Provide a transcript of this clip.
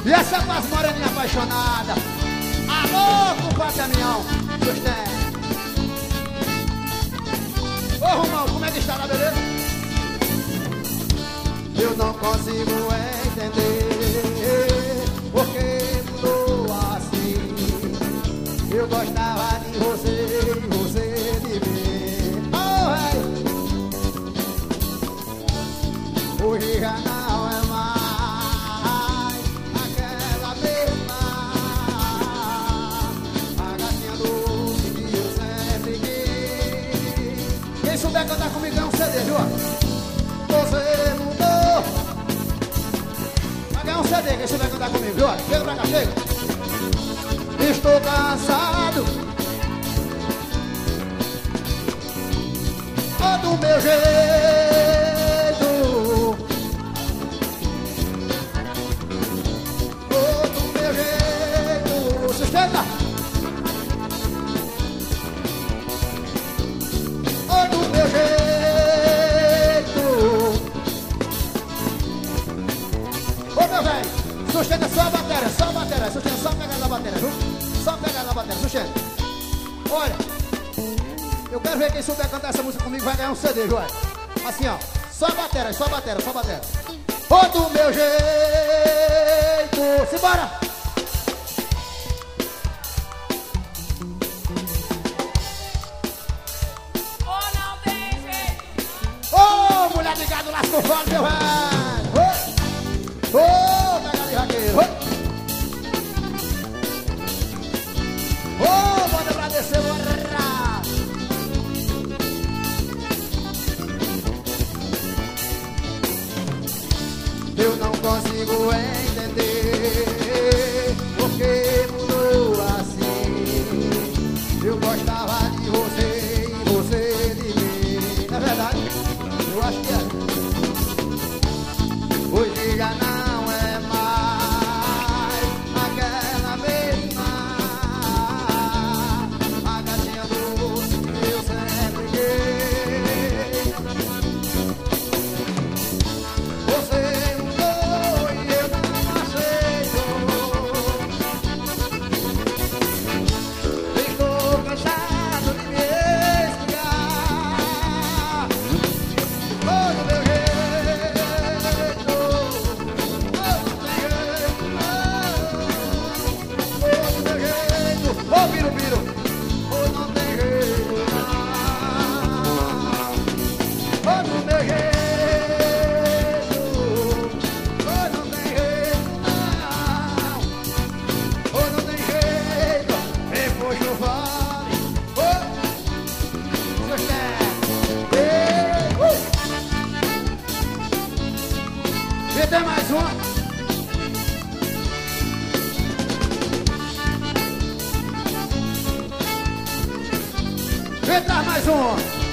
E essa paz moreninha apaixonada. Alô, compadre caminhão. Sustenta. Ô, Romão, como é que está, na beleza? Eu não consigo entender porque mudou assim. Eu gostava de você e você de mim. Oh, hey. Hoje já não é mais aquela mesma a gatinha doce que eu sempre quis. Quem souber cantar comigo é um CD, viu? Você mudou. Vai ganhar um CD, quem souber cantar comigo, viu? Chega pra cá, chega. Estou cansado do meu jeito, do meu jeito. Sustenta. Do meu jeito. Ô, meu velho, sustenta só a bateria, sustenta só a pegada da bateria, viu? Só pegar na bateria, sustenta. Olha, eu quero ver quem souber cantar essa música comigo vai ganhar um CD, viu? Assim, ó, só bateria, só bateria, só bateria. Ô, do meu jeito. Simbora! Ô, não tem jeito. Ô, mulher de gado, lascou fora, meu velho. Ô, pega de vaqueiro. Ô, bota pra descer, bora! Eu não consigo entender porque mudou assim. Eu gostava de você e você de mim. Não é verdade? Eu acho que é. Hoje já não é mais aquela mesma a gatinha doce que eu sempre quis. Você mudou e eu não aceito. Estou cansado de me explicar. Oh, do meu jeito. Oh, do meu jeito. Oh, do meu jeito. Oh, Biro, Biro. Oh, não tem jeito, não. Oh, do meu jeito. Oh, não tem jeito, não. Oh, não tem jeito. Depois eu vale. Oh, e tem mais uma. Vem, traz mais uma.